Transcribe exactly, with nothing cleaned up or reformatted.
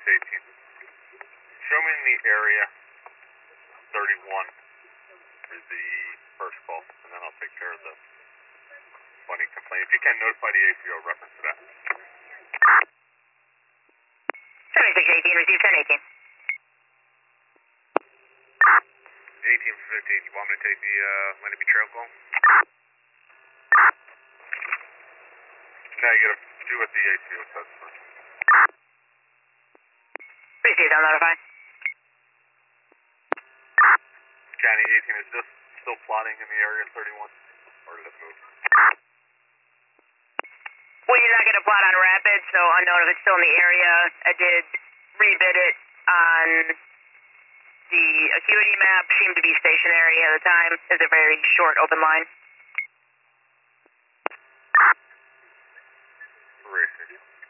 eighteen. Show me in the area thirty-one is the first call, and then I'll take care of the funny complaint. If you can, notify the A C O reference to that. seventy-six eighteen, receive ten eighteen. eighteen fifteen, you want me to take the uh, Lenape Trail call? Negative. Do what the A C O says first. Received, I'll notify. County eighteen, is this still plotting in the area thirty-one? Or did it move? We did not get a plot on Rapid, so unknown if it's still in the area. I did rebid it on the acuity map. Seemed to be stationary at the time. It's a very short open line. Racing.